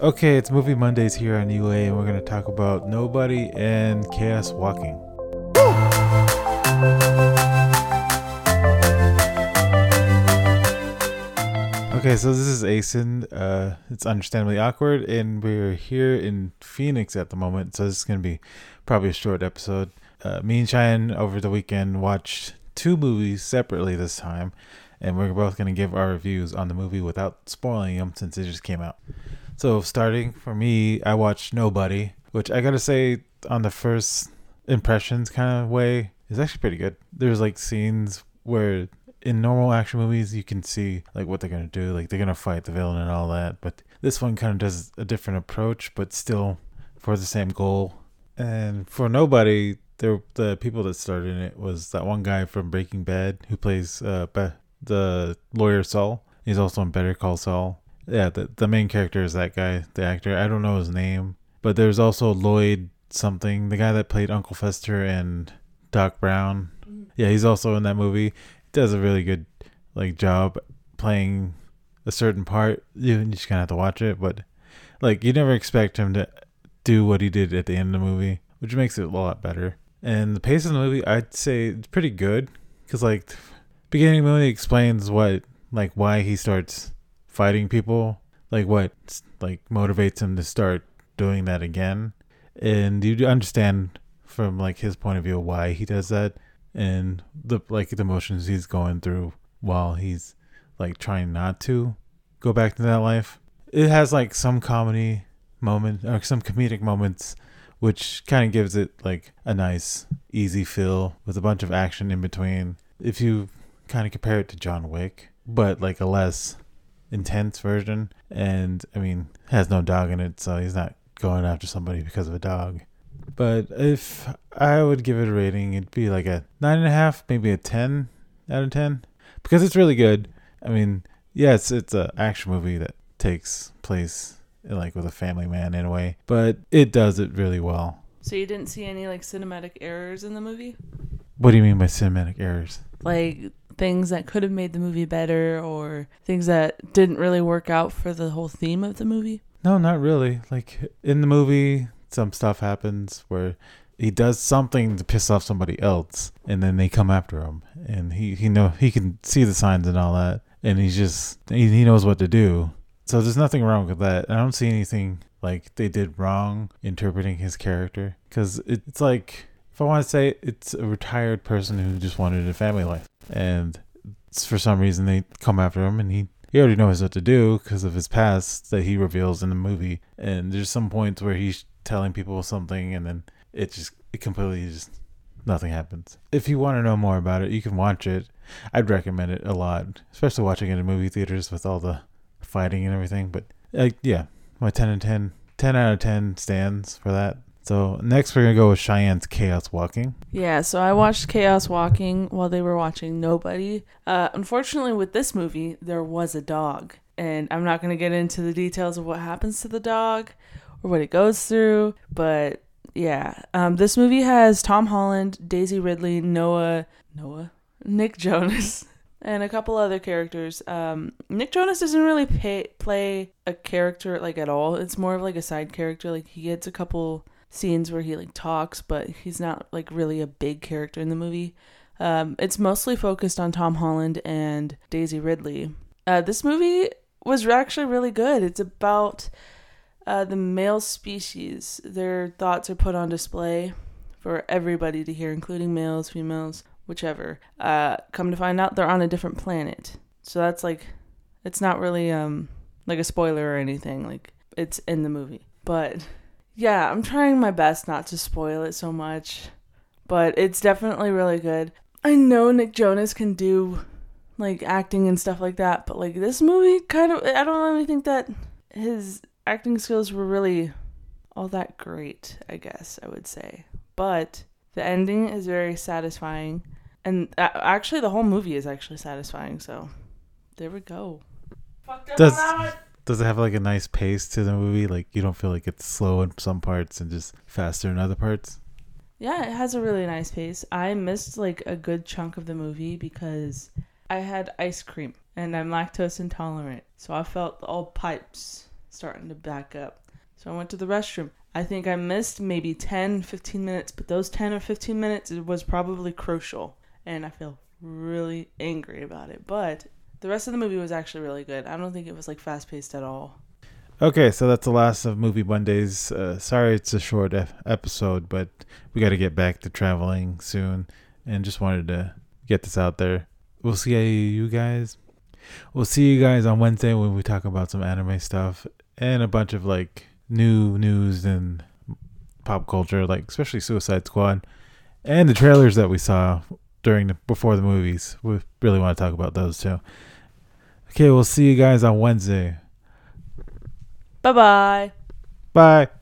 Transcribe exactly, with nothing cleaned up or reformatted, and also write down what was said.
Okay, it's Movie Mondays here on U A, and we're going to talk about Nobody and Chaos Walking. Okay, so this is Asen. Uh, it's understandably awkward, and we're here in Phoenix at the moment, so this is going to be probably a short episode. Uh, me and Cheyenne over the weekend watched two movies separately this time, and we're both going to give our reviews on the movie without spoiling them since it just came out. So starting for me, I watched Nobody, which I gotta say on the first impressions kind of way is actually pretty good. There's like scenes where in normal action movies you can see like what they're gonna do, like they're gonna fight the villain and all that, but this one kind of does a different approach, but still for the same goal. And for Nobody, there the people that started in it was that one guy from Breaking Bad who plays uh, Be- the lawyer Saul. He's also in Better Call Saul. Yeah, the, the main character is that guy, the actor. I don't know his name. But there's also Lloyd something, the guy that played Uncle Fester and Doc Brown. Yeah, he's also in that movie. He does a really good like job playing a certain part. You, you just kind of have to watch it. But like you never expect him to do what he did at the end of the movie, which makes it a lot better. And the pace of the movie, I'd say it's pretty good. Because like the beginning of the movie explains what, like why he starts fighting people, like what like motivates him to start doing that again, and you understand from like his point of view why he does that and the like the emotions he's going through while he's like trying not to go back to that life. It has like some comedy moment or some comedic moments which kind of gives it like a nice easy feel with a bunch of action in between, if you kind of compare it to John Wick, but like a less intense version. And I mean, has no dog in it, so he's not going after somebody because of a dog. But if I would give it a rating, it'd be like a nine and a half, maybe a ten out of ten, because it's really good. I mean, yes, it's an action movie that takes place like with a family man in a way, but it does it really well. So you didn't see any like cinematic errors in the movie? What do you mean by cinematic errors? Like things that could have made the movie better, or things that didn't really work out for the whole theme of the movie? No, not really. Like in the movie, some stuff happens where he does something to piss off somebody else, and then they come after him, and he he know he can see the signs and all that, and he's just he, he knows what to do. So there's nothing wrong with that. I don't see anything like they did wrong interpreting his character, because it, it's like, if I want to say, it's a retired person who just wanted a family life, and for some reason they come after him, and he, he already knows what to do because of his past that he reveals in the movie. And there's some points where he's telling people something, and then it just it completely just nothing happens. If you want to know more about it, you can watch it. I'd recommend it a lot, especially watching it in movie theaters with all the fighting and everything. But uh, yeah, my ten and ten, ten out of ten stands for that. So next we're going to go with Cheyenne's Chaos Walking. Yeah, so I watched Chaos Walking while they were watching Nobody. Uh, unfortunately, with this movie, there was a dog. And I'm not going to get into the details of what happens to the dog or what it goes through. But yeah, um, this movie has Tom Holland, Daisy Ridley, Noah, Noah, Nick Jonas, and a couple other characters. Um, Nick Jonas doesn't really pay, play a character like at all. It's more of like a side character. Like he gets a couple scenes where he like talks, but he's not like really a big character in the movie. Um, it's mostly focused on Tom Holland and Daisy Ridley. Uh, this movie was actually really good. It's about uh, the male species. Their thoughts are put on display for everybody to hear, including males, females, whichever. Uh, come to find out, they're on a different planet. So that's like, it's not really um like a spoiler or anything. Like it's in the movie, but yeah, I'm trying my best not to spoil it so much, but it's definitely really good. I know Nick Jonas can do like acting and stuff like that, but like this movie kind of, I don't really think that his acting skills were really all that great, I guess I would say. But the ending is very satisfying, and actually the whole movie is actually satisfying, so there we go. Does Does it have like a nice pace to the movie? Like you don't feel like it's slow in some parts and just faster in other parts? Yeah, it has a really nice pace. I missed like a good chunk of the movie because I had ice cream and I'm lactose intolerant. So I felt all pipes starting to back up. So I went to the restroom. I think I missed maybe ten, fifteen minutes, but those ten or fifteen minutes was probably crucial. And I feel really angry about it. But the rest of the movie was actually really good. I don't think it was like fast paced at all. Okay, so that's the last of Movie Mondays. Uh, sorry it's a short e- episode, but we got to get back to traveling soon. And just wanted to get this out there. We'll see you guys. We'll see you guys on Wednesday when we talk about some anime stuff and a bunch of like new news and pop culture, like especially Suicide Squad and the trailers that we saw during the before the movies. We really want to talk about those too. Okay, we'll see you guys on Wednesday. Bye-bye. Bye.